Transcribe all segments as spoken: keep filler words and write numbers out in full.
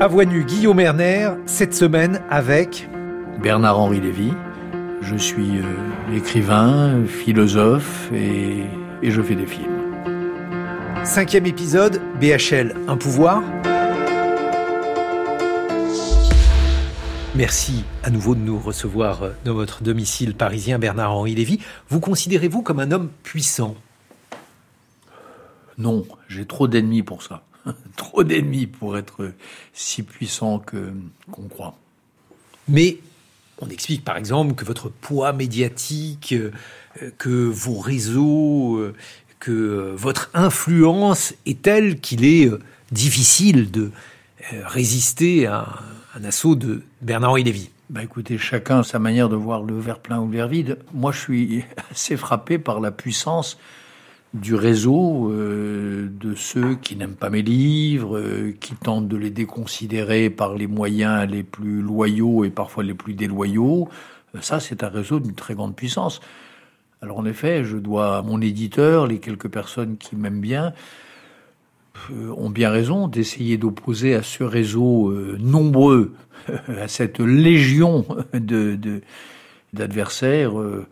À voix nue, Guillaume Erner, cette semaine avec... Bernard-Henri Lévy. Je suis euh, écrivain, philosophe et, et je fais des films. Cinquième épisode, B H L, un pouvoir. Merci à nouveau de nous recevoir dans votre domicile parisien, Bernard-Henri Lévy. Vous considérez-vous comme un homme puissant ? Non, j'ai trop d'ennemis pour ça. Trop d'ennemis pour être si puissant que, qu'on croit. Mais on explique par exemple que votre poids médiatique, que vos réseaux, que votre influence est telle qu'il est difficile de résister à un assaut de Bernard-Henri Lévy. Bah écoutez, chacun a sa manière de voir le verre plein ou le verre vide. Moi, je suis assez frappé par la puissance du réseau euh, de ceux qui n'aiment pas mes livres, euh, qui tentent de les déconsidérer par les moyens les plus loyaux et parfois les plus déloyaux. Euh, ça, c'est un réseau d'une très grande puissance. Alors en effet, je dois à mon éditeur, les quelques personnes qui m'aiment bien, euh, ont bien raison d'essayer d'opposer à ce réseau euh, nombreux, à cette légion de, de, d'adversaires, euh,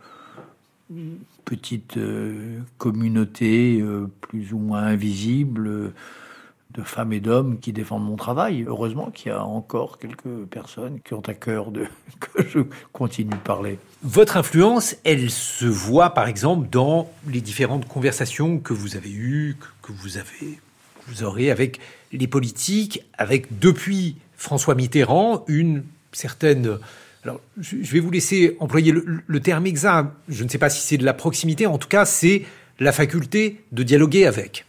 petite euh, communauté euh, plus ou moins invisible euh, de femmes et d'hommes qui défendent mon travail. Heureusement qu'il y a encore quelques personnes qui ont à cœur de que je continue de parler. Votre influence, elle se voit par exemple dans les différentes conversations que vous avez eues, que, que vous avez, que vous aurez avec les politiques, avec depuis François Mitterrand une certaine... Alors, je vais vous laisser employer le, le terme exact. Je ne sais pas si c'est de la proximité. En tout cas, c'est la faculté de dialoguer avec.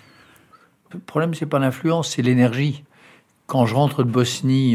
Le problème, c'est pas l'influence, c'est l'énergie. Quand je rentre de Bosnie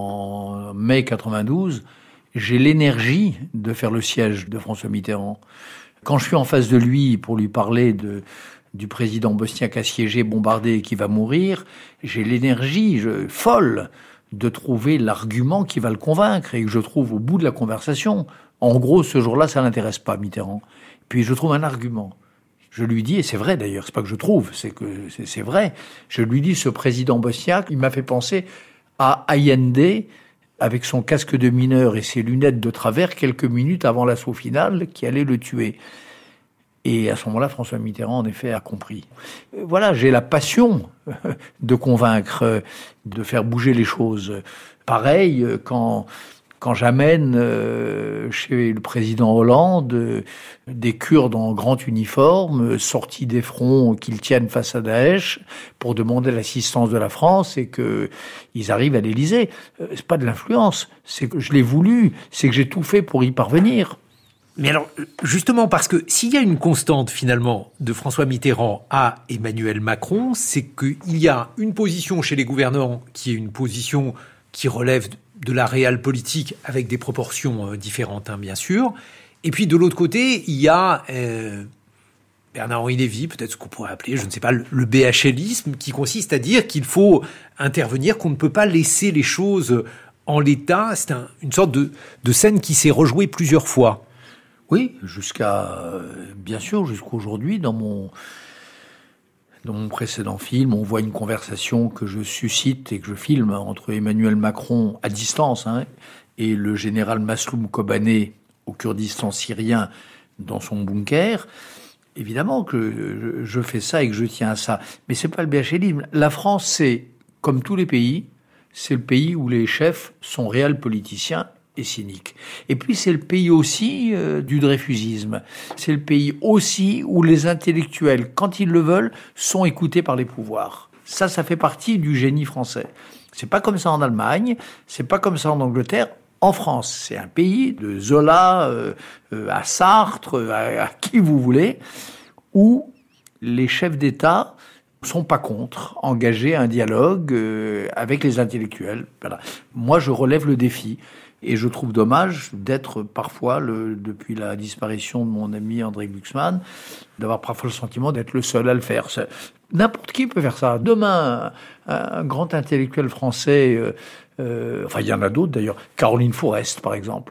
en mai quatre-vingt-douze, j'ai l'énergie de faire le siège de François Mitterrand. Quand je suis en face de lui pour lui parler de, du président bosniaque assiégé, bombardé et qui va mourir, j'ai l'énergie je, folle de trouver l'argument qui va le convaincre et que je trouve au bout de la conversation. En gros, ce jour-là, ça n'intéresse pas Mitterrand. Puis je trouve un argument. Je lui dis, et c'est vrai d'ailleurs, c'est pas que je trouve, c'est que c'est, c'est vrai. Je lui dis, ce président bosniaque, il m'a fait penser à Allende avec son casque de mineur et ses lunettes de travers quelques minutes avant l'assaut final qui allait le tuer. Et à ce moment-là, François Mitterrand, en effet, a compris. Voilà, j'ai la passion de convaincre, de faire bouger les choses. Pareil, quand, quand j'amène euh, chez le président Hollande euh, des Kurdes en grand uniforme, sortis des fronts qu'ils tiennent face à Daesh, pour demander l'assistance de la France et qu'ils arrivent à l'Élysée. Euh, c'est pas de l'influence, c'est que je l'ai voulu, c'est que j'ai tout fait pour y parvenir. Mais alors, justement, parce que s'il y a une constante, finalement, de François Mitterrand à Emmanuel Macron, c'est qu'il y a une position chez les gouvernants qui est une position qui relève de la réelle politique avec des proportions différentes, hein, bien sûr. Et puis, de l'autre côté, il y a euh, Bernard-Henri Lévy, peut-être ce qu'on pourrait appeler, je ne sais pas, le, le BHLisme, qui consiste à dire qu'il faut intervenir, qu'on ne peut pas laisser les choses en l'état. C'est un, une sorte de, de scène qui s'est rejouée plusieurs fois. Oui, jusqu'à, bien sûr, jusqu'aujourd'hui, dans mon, dans mon précédent film, on voit une conversation que je suscite et que je filme entre Emmanuel Macron à distance hein, et le général Masloum Kobané au Kurdistan syrien dans son bunker. Évidemment que je fais ça et que je tiens à ça. Mais c'est pas le BHLisme. La France, c'est, comme tous les pays, c'est le pays où les chefs sont réels politiciens et cynique. Et puis c'est le pays aussi euh, du dreyfusisme. C'est le pays aussi où les intellectuels, quand ils le veulent, sont écoutés par les pouvoirs. Ça, ça fait partie du génie français. C'est pas comme ça en Allemagne, c'est pas comme ça en Angleterre. En France, c'est un pays de Zola euh, euh, à Sartre, à, à qui vous voulez, où les chefs d'État sont pas contre engager un dialogue euh, avec les intellectuels. Voilà. Moi, je relève le défi. Et je trouve dommage d'être parfois, le, depuis la disparition de mon ami André Glucksmann, d'avoir parfois le sentiment d'être le seul à le faire. C'est, n'importe qui peut faire ça. Demain, un, un grand intellectuel français, euh, euh, enfin il y en a d'autres d'ailleurs, Caroline Forest par exemple,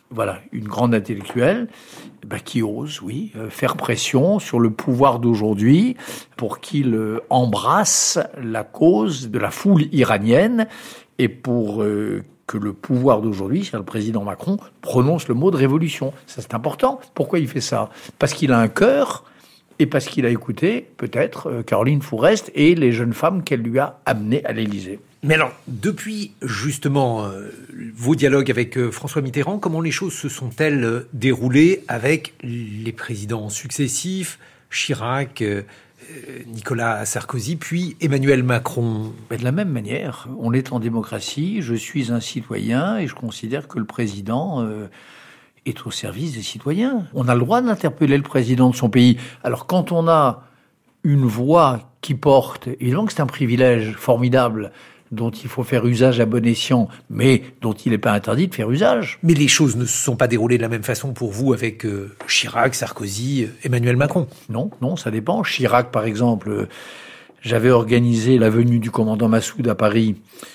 voilà, une grande intellectuelle bah, qui ose, oui, euh, faire pression sur le pouvoir d'aujourd'hui pour qu'il euh, embrasse la cause de la foule iranienne et pour euh, que le pouvoir d'aujourd'hui, c'est le président Macron, prononce le mot de révolution. Ça, c'est important. Pourquoi il fait ça ? Parce qu'il a un cœur et parce qu'il a écouté, peut-être, euh, Caroline Fourest et les jeunes femmes qu'elle lui a amenées à l'Élysée. Mais alors, depuis justement euh, vos dialogues avec euh, François Mitterrand, comment les choses se sont-elles euh, déroulées avec les présidents successifs, Chirac, euh, Nicolas Sarkozy, puis Emmanuel Macron ? De la même manière, on est en démocratie, je suis un citoyen et je considère que le président euh, est au service des citoyens. On a le droit d'interpeller le président de son pays. Alors quand on a une voix qui porte, et donc c'est un privilège formidable dont il faut faire usage à bon escient, mais dont il n'est pas interdit de faire usage. Mais les choses ne se sont pas déroulées de la même façon pour vous avec euh, Chirac, Sarkozy, Emmanuel Macron. Non, non, ça dépend. Chirac, par exemple, euh, j'avais organisé la venue du commandant Massoud à Paris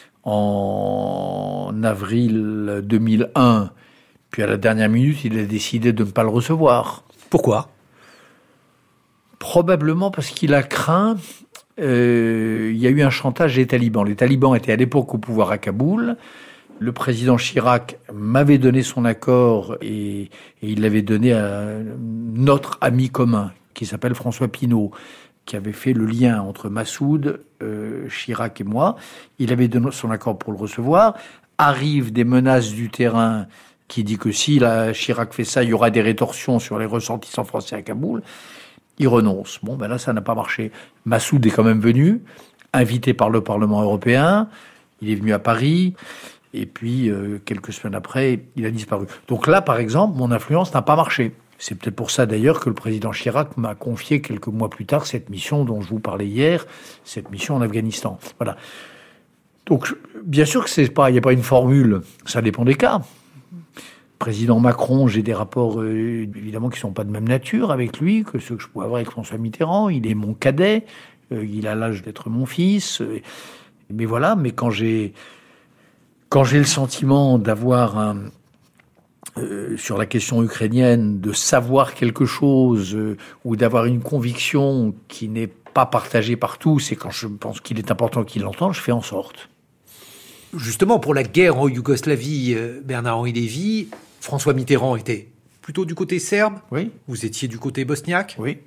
en avril deux mille un, puis à la dernière minute, il a décidé de ne pas le recevoir. Pourquoi ? Probablement parce qu'il a craint... Euh, il y a eu un chantage des talibans. Les talibans étaient à l'époque au pouvoir à Kaboul. Le président Chirac m'avait donné son accord et, et il l'avait donné à notre ami commun, qui s'appelle François Pinault, qui avait fait le lien entre Massoud, euh, Chirac et moi. Il avait donné son accord pour le recevoir. Arrivent des menaces du terrain qui dit que si la Chirac fait ça, il y aura des rétorsions sur les ressortissants français à Kaboul. Il renonce. Bon, ben là, ça n'a pas marché. Massoud est quand même venu, invité par le Parlement européen. Il est venu à Paris. Et puis, euh, quelques semaines après, il a disparu. Donc là, par exemple, mon influence n'a pas marché. C'est peut-être pour ça, d'ailleurs, que le président Chirac m'a confié quelques mois plus tard cette mission dont je vous parlais hier, cette mission en Afghanistan. Voilà. Donc, bien sûr que c'est pas, il n'y a pas une formule. Ça dépend des cas. Président Macron, j'ai des rapports euh, évidemment qui ne sont pas de même nature avec lui que ceux que je pouvais avoir avec François Mitterrand. Il est mon cadet, euh, il a l'âge d'être mon fils. Euh, mais voilà, mais quand j'ai quand j'ai le sentiment d'avoir un, euh, sur la question ukrainienne, de savoir quelque chose euh, ou d'avoir une conviction qui n'est pas partagée par tous, et quand je pense qu'il est important qu'il l'entende, je fais en sorte. Justement, pour la guerre en Yougoslavie, euh, Bernard-Henri Lévy, François Mitterrand était plutôt du côté serbe. Oui. Vous étiez du côté bosniaque. Oui.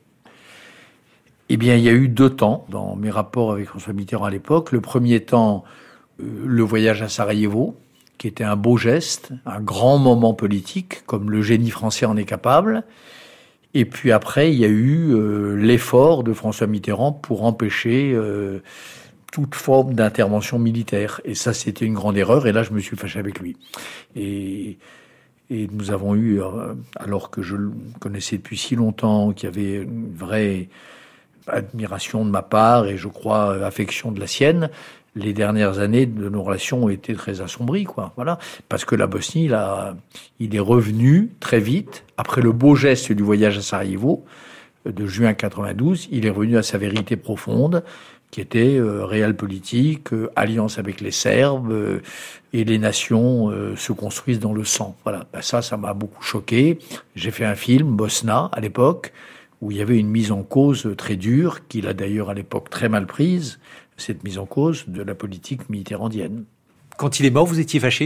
Eh bien, il y a eu deux temps dans mes rapports avec François Mitterrand à l'époque. Le premier temps, euh, le voyage à Sarajevo, qui était un beau geste, un grand moment politique, comme le génie français en est capable. Et puis après, il y a eu euh, l'effort de François Mitterrand pour empêcher... Euh, toute forme d'intervention militaire. Et ça, c'était une grande erreur. Et là, je me suis fâché avec lui. Et, et nous avons eu, alors que je le connaissais depuis si longtemps, qu'il y avait une vraie admiration de ma part et, je crois, affection de la sienne, les dernières années de nos relations ont été très assombries, quoi. Voilà. Parce que la Bosnie, il, a, il est revenu très vite, après le beau geste du voyage à Sarajevo, de juin quatre-vingt-douze, il est revenu à sa vérité profonde, qui était euh, réel politique, euh, alliance avec les Serbes, euh, et les nations euh, se construisent dans le sang. Voilà, ben ça, ça m'a beaucoup choqué. J'ai fait un film, Bosna, à l'époque, où il y avait une mise en cause très dure, qu'il a d'ailleurs à l'époque très mal prise, cette mise en cause de la politique mitterrandienne. Quand il est mort, vous étiez fâché ?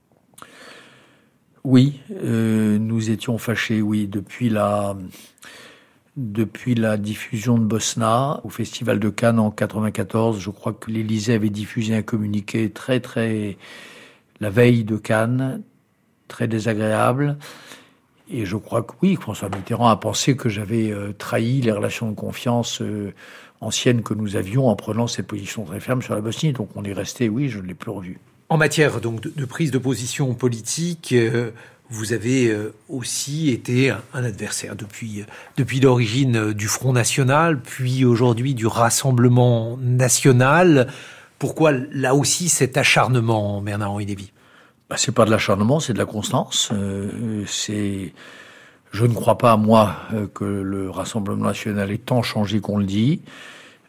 Oui, euh, nous étions fâchés, oui, depuis la... Depuis la diffusion de Bosna au Festival de Cannes en quatre-vingt-quatorze, je crois que l'Élysée avait diffusé un communiqué très, très... la veille de Cannes, très désagréable. Et je crois que oui, François Mitterrand a pensé que j'avais euh, trahi les relations de confiance euh, anciennes que nous avions en prenant cette position très ferme sur la Bosnie. Donc on est resté, oui, je ne l'ai plus revu. En matière donc de, de prise de position politique... Euh... Vous avez aussi été un adversaire depuis, depuis l'origine du Front National, puis aujourd'hui du Rassemblement National. Pourquoi là aussi cet acharnement, Bernard-Henri Lévy ? Bah, c'est pas de l'acharnement, c'est de la constance. Euh, c'est, je ne crois pas, moi, que le Rassemblement National ait tant changé qu'on le dit.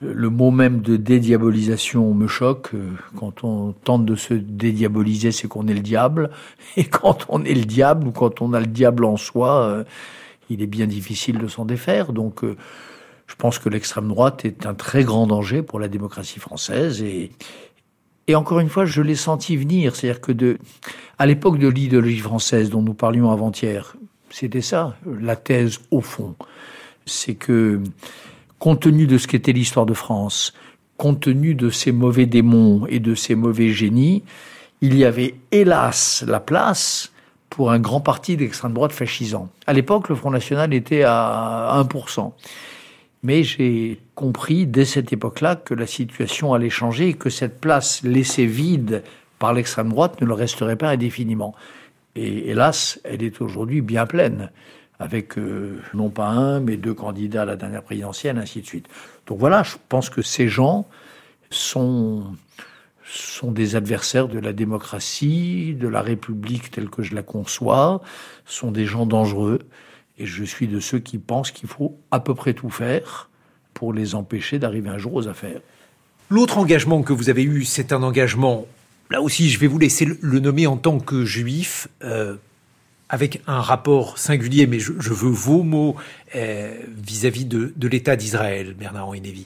Le mot même de dédiabolisation me choque. Quand on tente de se dédiaboliser, c'est qu'on est le diable. Et quand on est le diable, ou quand on a le diable en soi, il est bien difficile de s'en défaire. Donc, je pense que l'extrême droite est un très grand danger pour la démocratie française. Et, et encore une fois, je l'ai senti venir. C'est-à-dire que de, à l'époque de l'idéologie française dont nous parlions avant-hier, c'était ça, la thèse au fond. C'est que, compte tenu de ce qu'était l'histoire de France, compte tenu de ces mauvais démons et de ces mauvais génies, il y avait hélas la place pour un grand parti d'extrême droite fascisant. À l'époque, le Front National était à un pour cent. Mais j'ai compris dès cette époque-là que la situation allait changer et que cette place laissée vide par l'extrême droite ne le resterait pas indéfiniment. Et hélas, elle est aujourd'hui bien pleine, avec euh, non pas un, mais deux candidats à la dernière présidentielle, ainsi de suite. Donc voilà, je pense que ces gens sont, sont des adversaires de la démocratie, de la République telle que je la conçois, sont des gens dangereux, et je suis de ceux qui pensent qu'il faut à peu près tout faire pour les empêcher d'arriver un jour aux affaires. L'autre engagement que vous avez eu, c'est un engagement, là aussi je vais vous laisser le nommer en tant que juif, euh, avec un rapport singulier, mais je, je veux vos mots euh, vis-à-vis de, de l'État d'Israël, Bernard-Henri Lévy.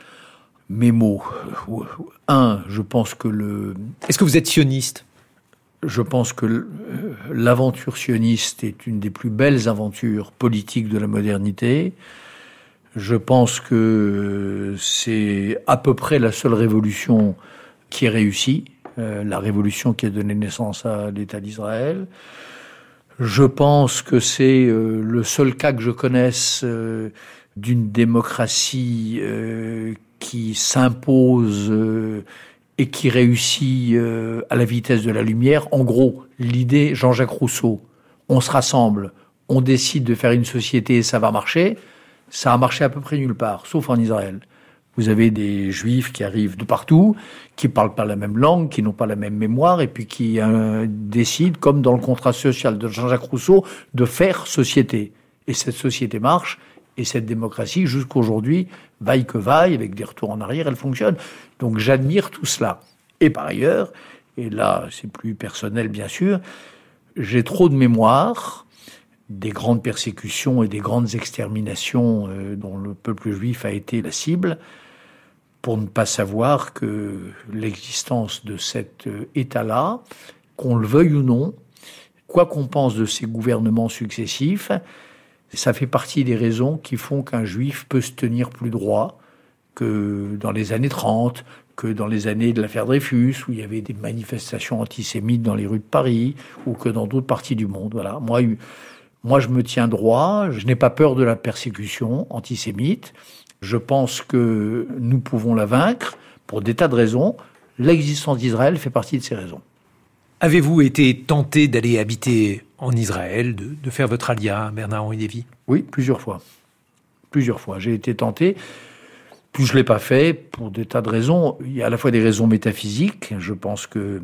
Mes mots. Un, je pense que le... Est-ce que vous êtes sioniste ? Je pense que l'aventure sioniste est une des plus belles aventures politiques de la modernité. Je pense que c'est à peu près la seule révolution qui est réussie, euh, la révolution qui a donné naissance à l'État d'Israël. Je pense que c'est euh, le seul cas que je connaisse euh, d'une démocratie euh, qui s'impose euh, et qui réussit euh, à la vitesse de la lumière. En gros, l'idée Jean-Jacques Rousseau, on se rassemble, on décide de faire une société et ça va marcher, ça a marché à peu près nulle part, sauf en Israël. Vous avez des juifs qui arrivent de partout, qui parlent pas la même langue, qui n'ont pas la même mémoire, et puis qui euh, décident, comme dans le contrat social de Jean-Jacques Rousseau, de faire société. Et cette société marche, et cette démocratie, jusqu'aujourd'hui, vaille que vaille, avec des retours en arrière, elle fonctionne. Donc j'admire tout cela. Et par ailleurs, et là c'est plus personnel bien sûr, j'ai trop de mémoire des grandes persécutions et des grandes exterminations euh, dont le peuple juif a été la cible, pour ne pas savoir que l'existence de cet État-là, qu'on le veuille ou non, quoi qu'on pense de ces gouvernements successifs, ça fait partie des raisons qui font qu'un juif peut se tenir plus droit que dans les années trente, que dans les années de l'affaire Dreyfus, où il y avait des manifestations antisémites dans les rues de Paris, ou que dans d'autres parties du monde. Voilà. Moi, moi, je me tiens droit, je n'ai pas peur de la persécution antisémite. Je pense que nous pouvons la vaincre pour des tas de raisons. L'existence d'Israël fait partie de ces raisons. Avez-vous été tenté d'aller habiter en Israël, de, de faire votre alia, Bernard-Henri Lévy ? Oui, plusieurs fois. Plusieurs fois. J'ai été tenté. Puis je ne l'ai pas fait pour des tas de raisons. Il y a à la fois des raisons métaphysiques. Je pense que,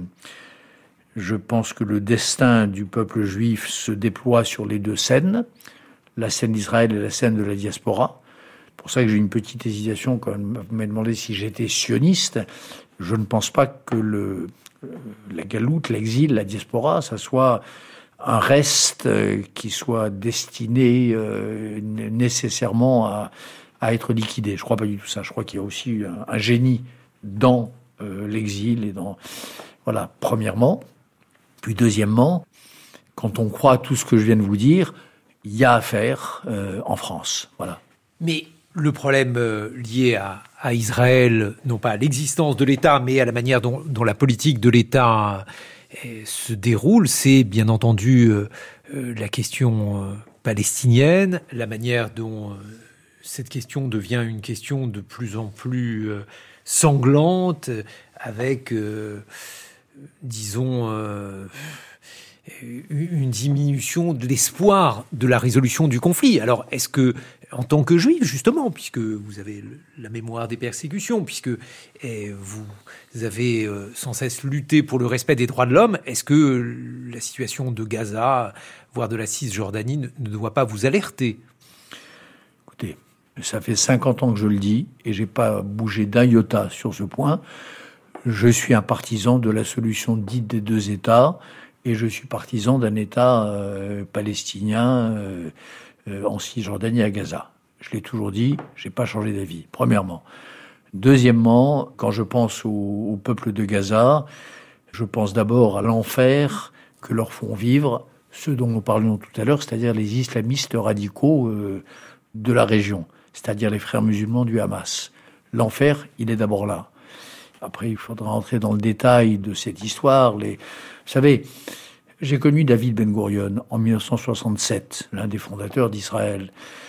je pense que le destin du peuple juif se déploie sur les deux scènes, la scène d'Israël et la scène de la diaspora. C'est pour ça que j'ai une petite hésitation quand vous m'avez demandé si j'étais sioniste. Je ne pense pas que le, la galoute, l'exil, la diaspora, ça soit un reste qui soit destiné euh, nécessairement à, à être liquidé. Je ne crois pas du tout ça. Je crois qu'il y a aussi un, un génie dans euh, l'exil et dans... Voilà, premièrement. Puis deuxièmement, quand on croit à tout ce que je viens de vous dire, il y a à faire euh, en France. Voilà. Mais le problème euh, lié à, à Israël, non pas à l'existence de l'État, mais à la manière dont, dont la politique de l'État euh, se déroule, c'est bien entendu euh, euh, la question euh, palestinienne, la manière dont euh, cette question devient une question de plus en plus euh, sanglante, avec, euh, disons, euh, une diminution de l'espoir de la résolution du conflit. Alors, est-ce que, en tant que juif, justement, puisque vous avez la mémoire des persécutions, puisque eh, vous avez euh, sans cesse lutté pour le respect des droits de l'homme, est-ce que la situation de Gaza, voire de la Cisjordanie, ne, ne doit pas vous alerter ? Écoutez, Ça fait cinquante ans que je le dis, et j'ai pas bougé d'un iota sur ce point. Je suis un partisan de la solution dite des deux États, et je suis partisan d'un État euh, palestinien euh, euh, en Cisjordanie à Gaza. Je l'ai toujours dit, j'ai pas changé d'avis, premièrement. Deuxièmement, quand je pense au, au peuple de Gaza, je pense d'abord à l'enfer que leur font vivre ceux dont nous parlions tout à l'heure, c'est-à-dire les islamistes radicaux euh, de la région, c'est-à-dire les frères musulmans du Hamas. L'enfer, il est d'abord là. Après, il faudra entrer dans le détail de cette histoire. Les... Vous savez, j'ai connu David Ben Gourion en mille neuf cent soixante-sept, l'un des fondateurs d'Israël.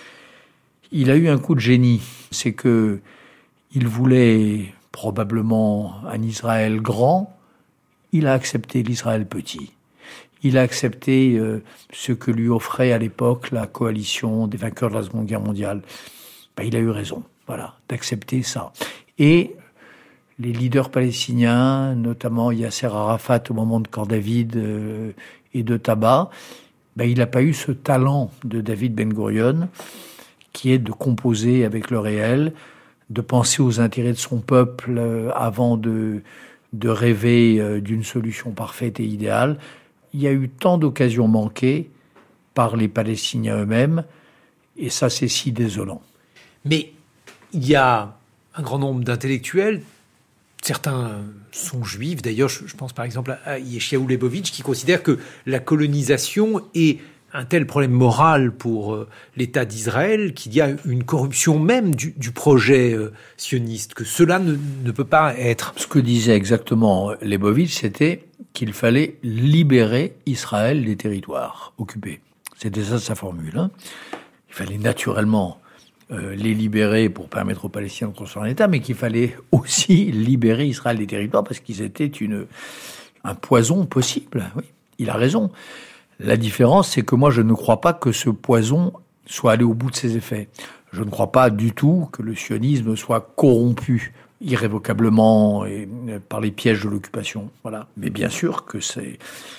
Il a eu un coup de génie, c'est que il voulait probablement un Israël grand, il a accepté l'Israël petit. Il a accepté euh, ce que lui offrait à l'époque la coalition des vainqueurs de la Seconde Guerre mondiale. Ben, il a eu raison, voilà, d'accepter ça. Et les leaders palestiniens, notamment Yasser Arafat au moment de Camp David euh, et de Taba, ben, il n'a pas eu ce talent de David Ben Gourion qui est de composer avec le réel, de penser aux intérêts de son peuple euh, avant de, de rêver euh, d'une solution parfaite et idéale. Il y a eu tant d'occasions manquées par les Palestiniens eux-mêmes, et ça, c'est si désolant. Mais il y a un grand nombre d'intellectuels, certains sont juifs, d'ailleurs, je pense par exemple à Yeshayahu Leibovitch, qui considère que la colonisation est un tel problème moral pour euh, l'État d'Israël qu'il y a une corruption même du, du projet euh, sioniste, que cela ne, ne peut pas être. Ce que disait exactement Leibovitch, c'était qu'il fallait libérer Israël des territoires occupés. C'était ça sa formule. Hein. Il fallait naturellement euh, les libérer pour permettre aux Palestiniens de construire un État, mais qu'il fallait aussi libérer Israël des territoires parce qu'ils étaient une, un poison possible. Oui, il a raison. La différence, c'est que moi, je ne crois pas que ce poison soit allé au bout de ses effets. Je ne crois pas du tout que le sionisme soit corrompu irrévocablement et par les pièges de l'occupation. Voilà. Mais bien sûr que c'est...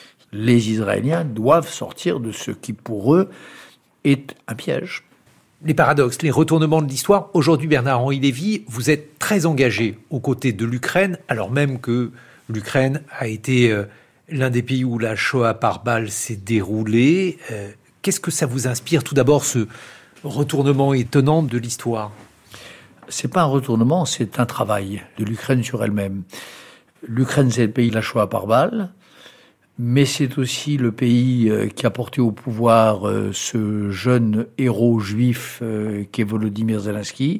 les Israéliens doivent sortir de ce qui, pour eux, est un piège. Les paradoxes, les retournements de l'histoire. Aujourd'hui, Bernard-Henri Lévy, vous êtes très engagé aux côtés de l'Ukraine, alors même que l'Ukraine a été... Euh, l'un des pays où la Shoah par balle s'est déroulée. Euh, qu'est-ce que ça vous inspire, tout d'abord, ce retournement étonnant de l'histoire ? C'est pas un retournement, c'est un travail de l'Ukraine sur elle-même. L'Ukraine, c'est le pays de la Shoah par balle, mais c'est aussi le pays qui a porté au pouvoir ce jeune héros juif qui est Volodymyr Zelensky.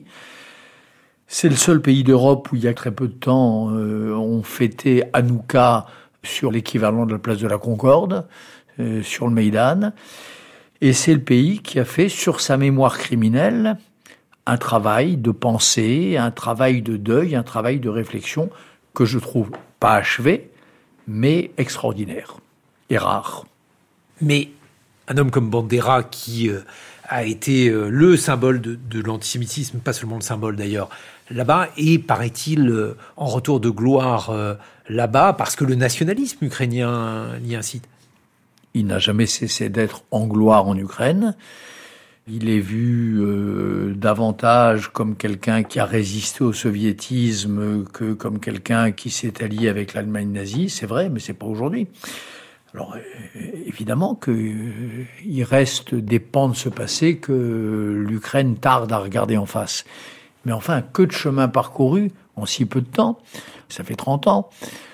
C'est le seul pays d'Europe où il y a très peu de temps, on fêtait Hanouka sur l'équivalent de la place de la Concorde, euh, sur le Maïdan. Et c'est le pays qui a fait, sur sa mémoire criminelle, un travail de pensée, un travail de deuil, un travail de réflexion que je trouve pas achevé, mais extraordinaire et rare. Mais un homme comme Bandera, qui euh, a été euh, le symbole de, de l'antisémitisme, pas seulement le symbole d'ailleurs, là-bas, et paraît-il euh, en retour de gloire euh, là-bas, parce que le nationalisme ukrainien y incite. Il n'a jamais cessé d'être en gloire en Ukraine. Il est vu euh, davantage comme quelqu'un qui a résisté au soviétisme que comme quelqu'un qui s'est allié avec l'Allemagne nazie. C'est vrai, mais c'est pas aujourd'hui. Alors, évidemment qu'il reste des pans de ce passé que l'Ukraine tarde à regarder en face. Mais enfin, que de chemin parcouru en si peu de temps. Ça fait trente ans.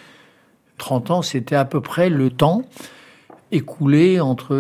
trente ans, c'était à peu près le temps écoulé entre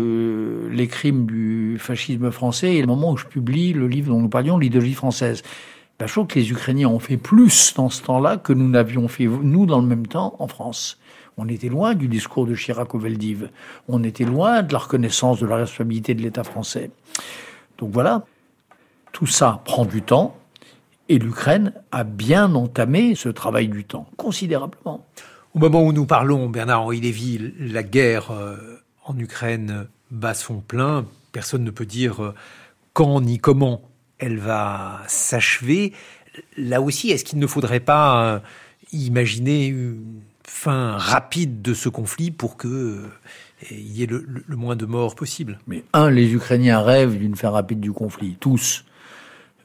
les crimes du fascisme français et le moment où je publie le livre dont nous parlions, l'idéologie française. Ben, je trouve que les Ukrainiens ont fait plus dans ce temps-là que nous n'avions fait, nous, dans le même temps, en France. On était loin du discours de Chirac au Veldiv. On était loin de la reconnaissance de la responsabilité de l'État français. Donc voilà, tout ça prend du temps. Et l'Ukraine a bien entamé ce travail du temps, considérablement. Au moment où nous parlons, Bernard-Henri Lévy, la guerre euh, en Ukraine bat son plein. Personne ne peut dire euh, quand ni comment elle va s'achever. Là aussi, est-ce qu'il ne faudrait pas euh, imaginer une fin rapide de ce conflit pour qu'il euh, y ait le, le, le moins de morts possible ? Mais un, les Ukrainiens rêvent d'une fin rapide du conflit, tous.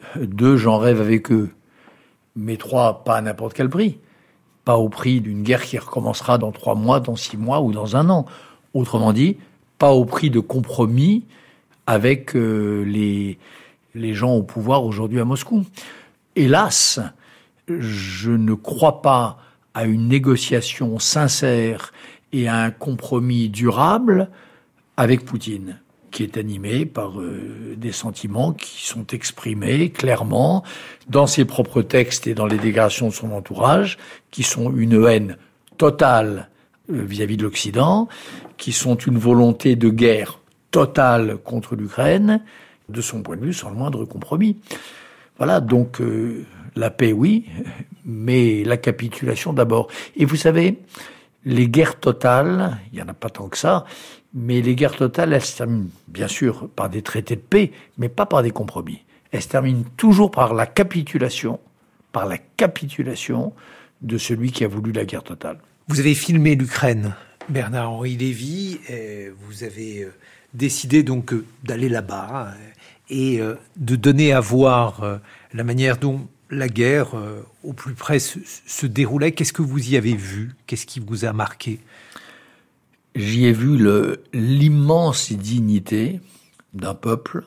Deux, j'en rêve avec eux. Mais trois, pas à n'importe quel prix. Pas au prix d'une guerre qui recommencera dans trois mois, dans six mois ou dans un an. Autrement dit, pas au prix de compromis avec euh, les, les gens au pouvoir aujourd'hui à Moscou. Hélas, je ne crois pas à une négociation sincère et à un compromis durable avec Poutine, qui est animé par euh, des sentiments qui sont exprimés clairement dans ses propres textes et dans les déclarations de son entourage, qui sont une haine totale euh, vis-à-vis de l'Occident, qui sont une volonté de guerre totale contre l'Ukraine, de son point de vue, sans le moindre compromis. Voilà, donc euh, la paix, oui, mais la capitulation d'abord. Et vous savez, les guerres totales, il n'y en a pas tant que ça, mais les guerres totales, elles se terminent bien sûr par des traités de paix, mais pas par des compromis. Elles se terminent toujours par la capitulation, par la capitulation de celui qui a voulu la guerre totale. Vous avez filmé l'Ukraine, Bernard-Henri Lévy, et vous avez décidé donc d'aller là-bas et de donner à voir la manière dont la guerre au plus près se, se déroulait. Qu'est-ce que vous y avez vu? Qu'est-ce qui vous a marqué? J'y ai vu le, l'immense dignité d'un peuple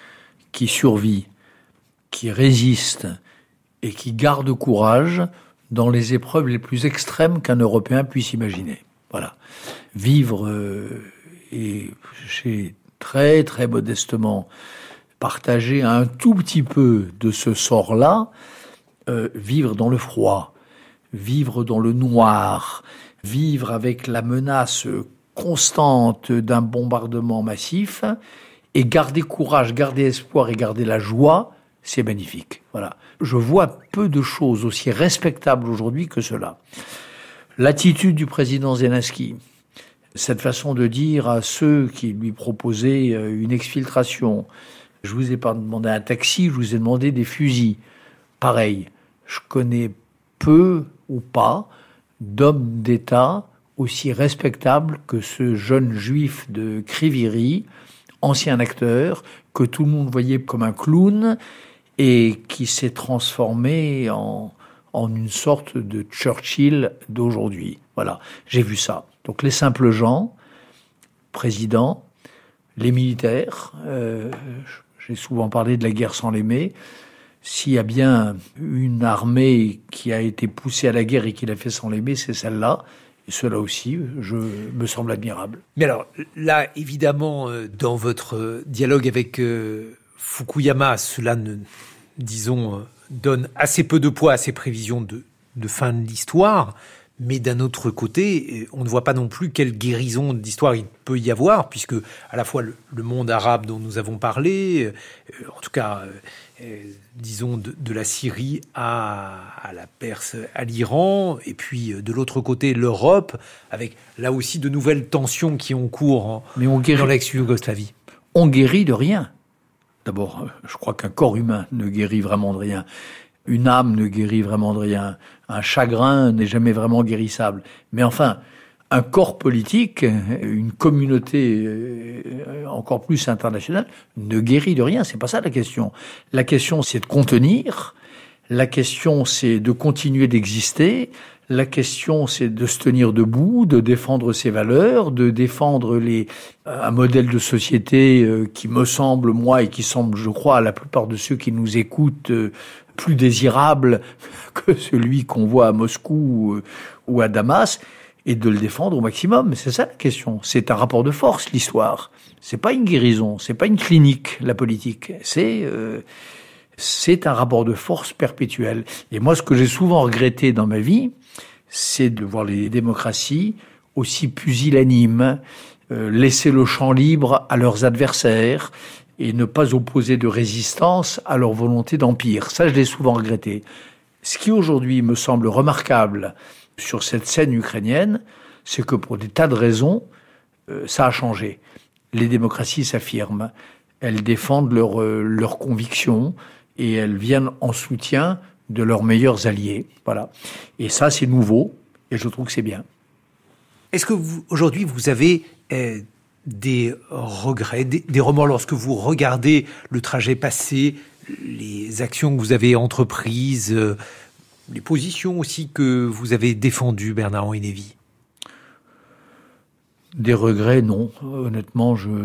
qui survit, qui résiste et qui garde courage dans les épreuves les plus extrêmes qu'un Européen puisse imaginer. Voilà. Vivre, euh, et j'ai très très modestement partagé un tout petit peu de ce sort-là, euh, vivre dans le froid, vivre dans le noir, vivre avec la menace constante d'un bombardement massif et garder courage, garder espoir et garder la joie, c'est magnifique. Voilà. Je vois peu de choses aussi respectables aujourd'hui que cela. L'attitude du président Zelensky, cette façon de dire à ceux qui lui proposaient une exfiltration, je vous ai pas demandé un taxi, je vous ai demandé des fusils. Pareil, je connais peu ou pas d'hommes d'État aussi respectables que ce jeune juif de Kriviri, ancien acteur, que tout le monde voyait comme un clown et qui s'est transformé en, en une sorte de Churchill d'aujourd'hui. Voilà, j'ai vu ça. Donc les simples gens, présidents, les militaires, euh, j'ai souvent parlé de la guerre sans l'aimer. S'il y a bien une armée qui a été poussée à la guerre et qui l'a fait sans l'aimer, c'est celle-là. Et cela aussi, je me semble admirable. Mais alors, là, évidemment, dans votre dialogue avec Fukuyama, cela, ne, disons, donne assez peu de poids à ces prévisions de, de fin de l'histoire. Mais d'un autre côté, on ne voit pas non plus quelle guérison d'histoire il peut y avoir, puisque à la fois le, le monde arabe dont nous avons parlé, euh, en tout cas, euh, disons, de, de la Syrie à, à la Perse, à l'Iran, et puis de l'autre côté, l'Europe, avec là aussi de nouvelles tensions qui ont cours en, Mais on guérit, dans l'ex-Yougoslavie. On guérit de rien. D'abord, je crois qu'un corps humain ne guérit vraiment de rien. Une âme ne guérit vraiment de rien. Un chagrin n'est jamais vraiment guérissable. Mais enfin, un corps politique, une communauté encore plus internationale, ne guérit de rien. C'est pas ça la question. La question, c'est de contenir. La question, c'est de continuer d'exister. La question, c'est de se tenir debout, de défendre ses valeurs, de défendre les, un modèle de société qui me semble, moi, et qui semble, je crois, à la plupart de ceux qui nous écoutent, plus désirable que celui qu'on voit à Moscou ou à Damas, et de le défendre au maximum. C'est ça la question. C'est un rapport de force, l'histoire. C'est pas une guérison, c'est pas une clinique, la politique. C'est euh, c'est un rapport de force perpétuel. Et moi, ce que j'ai souvent regretté dans ma vie, c'est de voir les démocraties aussi pusillanimes, euh, laisser le champ libre à leurs adversaires, et ne pas opposer de résistance à leur volonté d'empire. Ça, je l'ai souvent regretté. Ce qui aujourd'hui me semble remarquable sur cette scène ukrainienne, c'est que pour des tas de raisons, euh, ça a changé. Les démocraties s'affirment, elles défendent leurs euh, leurs convictions et elles viennent en soutien de leurs meilleurs alliés. Voilà. Et ça, c'est nouveau et je trouve que c'est bien. Est-ce que vous, aujourd'hui, vous avez euh, des regrets, des, des remords lorsque vous regardez le trajet passé les actions que vous avez entreprises, euh, les positions aussi que vous avez défendues, Bernard-Henri Lévy? Des regrets, non. Honnêtement, je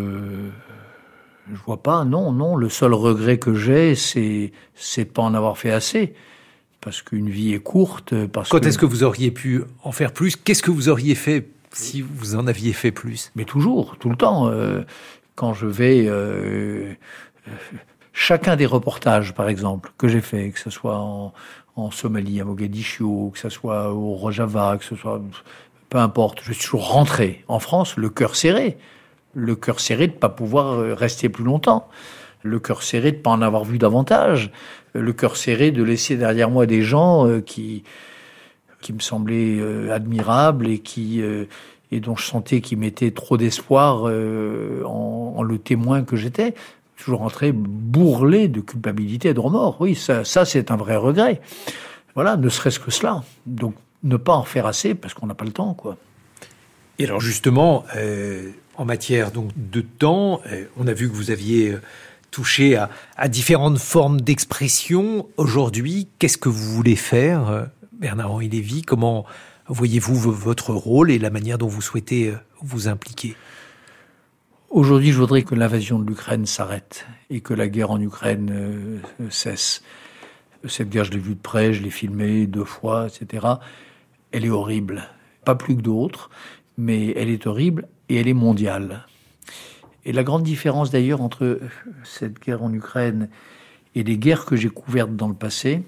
je vois pas. Non, non. Le seul regret que j'ai, c'est c'est de pas en avoir fait assez. Parce qu'une vie est courte. Parce Quand que... est-ce que vous auriez pu en faire plus? Qu'est-ce que vous auriez fait si vous en aviez fait plus? Mais toujours, tout le temps. Euh, quand je vais... Euh, euh, chacun des reportages, par exemple, que j'ai fait, que ce soit en, en Somalie, à Mogadiscio, que ce soit au Rojava, que ce soit... Peu importe, je suis toujours rentré en France, le cœur serré. Le cœur serré de ne pas pouvoir rester plus longtemps. Le cœur serré de ne pas en avoir vu davantage. Le cœur serré de laisser derrière moi des gens euh, qui, qui me semblaient euh, admirables et, qui, euh, et dont je sentais qu'ils mettaient trop d'espoir euh, en, en le témoin que j'étais. Toujours rentré bourrelé de culpabilité et de remords. Oui, ça, ça c'est un vrai regret. Voilà, ne serait-ce que cela. Donc, ne pas en faire assez parce qu'on n'a pas le temps, quoi. Et alors justement, euh, en matière donc de temps, euh, on a vu que vous aviez euh, touché à, à différentes formes d'expression. Aujourd'hui, qu'est-ce que vous voulez faire, euh, Bernard-Henri Lévy? Comment voyez-vous v- votre rôle et la manière dont vous souhaitez euh, vous impliquer? Aujourd'hui, je voudrais que l'invasion de l'Ukraine s'arrête et que la guerre en Ukraine euh, cesse. Cette guerre, je l'ai vue de près, je l'ai filmée deux fois, et cetera. Elle est horrible. Pas plus que d'autres, mais elle est horrible et elle est mondiale. Et la grande différence d'ailleurs entre cette guerre en Ukraine et les guerres que j'ai couvertes dans le passé,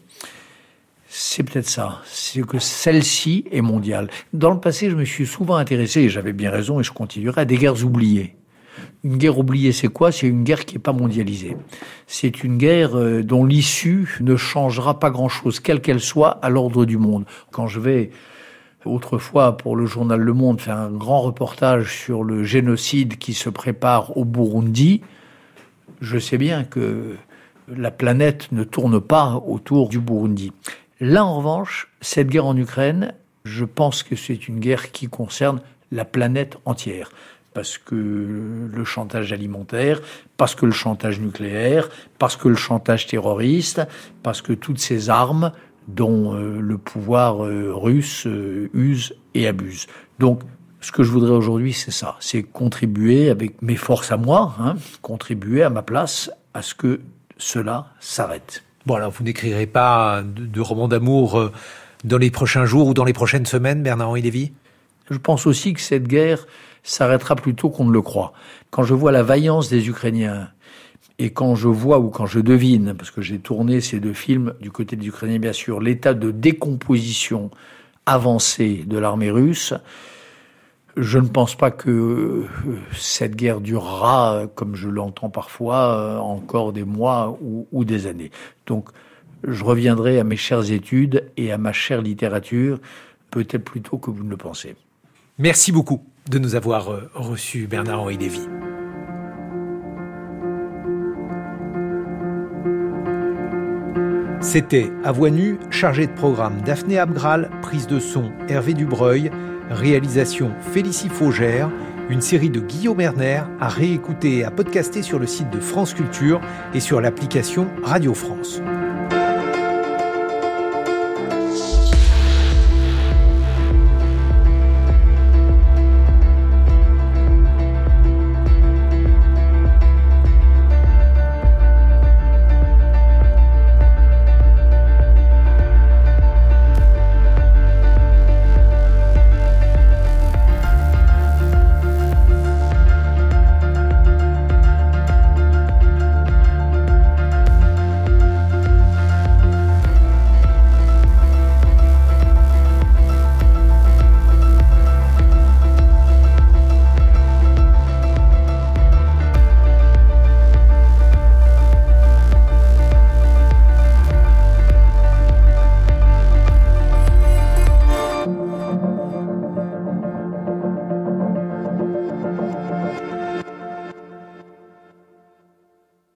c'est peut-être ça. C'est que celle-ci est mondiale. Dans le passé, je me suis souvent intéressé, et j'avais bien raison et je continuerai, à des guerres oubliées. Une guerre oubliée, c'est quoi? C'est une guerre qui n'est pas mondialisée. C'est une guerre euh, dont l'issue ne changera pas grand-chose, quelle qu'elle soit, à l'ordre du monde. Quand je vais, autrefois, pour le journal Le Monde, faire un grand reportage sur le génocide qui se prépare au Burundi, je sais bien que la planète ne tourne pas autour du Burundi. Là, en revanche, cette guerre en Ukraine, je pense que c'est une guerre qui concerne la planète entière. Parce que le chantage alimentaire, parce que le chantage nucléaire, parce que le chantage terroriste, parce que toutes ces armes dont euh, le pouvoir euh, russe euh, use et abuse. Donc, ce que je voudrais aujourd'hui, c'est ça, c'est contribuer avec mes forces à moi, hein, contribuer à ma place à ce que cela s'arrête. Bon, alors vous n'écrirez pas de, de romans d'amour euh, dans les prochains jours ou dans les prochaines semaines, Bernard-Henri Lévy? Je pense aussi que cette guerre s'arrêtera plus tôt qu'on ne le croit. Quand je vois la vaillance des Ukrainiens, et quand je vois ou quand je devine, parce que j'ai tourné ces deux films du côté des Ukrainiens bien sûr, l'état de décomposition avancé de l'armée russe, je ne pense pas que cette guerre durera, comme je l'entends parfois, encore des mois ou, ou des années. Donc je reviendrai à mes chères études et à ma chère littérature, peut-être plus tôt que vous ne le pensez. Merci beaucoup de nous avoir reçus, Bernard-Henri Lévy. C'était À Voix Nue, chargé de programme Daphné Abgral, prise de son Hervé Dubreuil, réalisation Félicie Faugère, une série de Guillaume Erner à réécouter et à podcaster sur le site de France Culture et sur l'application Radio France.